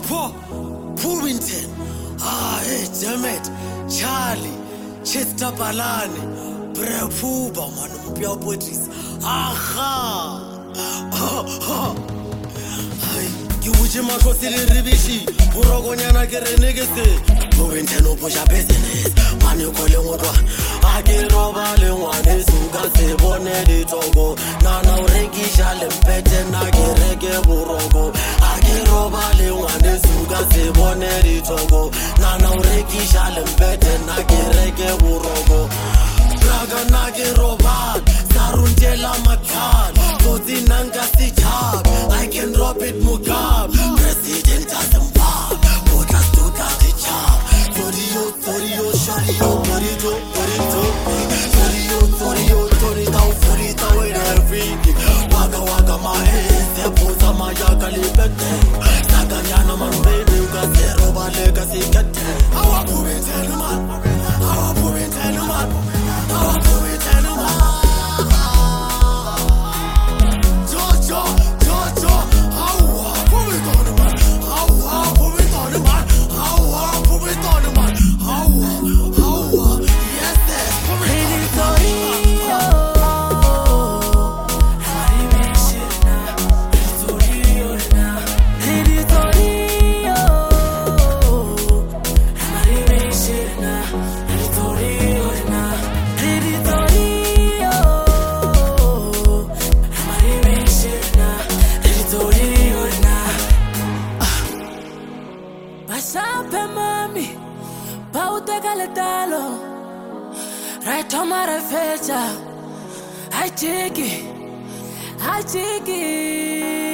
Paul, Puvington, hey, damn it, Charlie, Chester Balani, Brepuba, man, Pio Poetries, aha, you wish you might consider Ribishi, Purogoniana get a negate, Puvington, push a business, man, you call him what one, I get over the one, is who got the bonnet Togo, Nana Regi shall pet and I get reggae Burogo. Se boneri Togo Nana ureki shalem bete nage rege urogo Braga nage roban Saruntela makan Koti nanga si chab I can rob it mugab President doesn't pop Boda studa di chab Torio, shario, torito Torita, with everything Waga waga ma Sepoza ma yaga libete Saganyana man baby Legacy cut. Our poor man. Our poor man. Our poor man. Jojo. How poor man. How poor man. How yes, yes. Sape mami, paute caletalo, rai tomare fecha, ai chiki,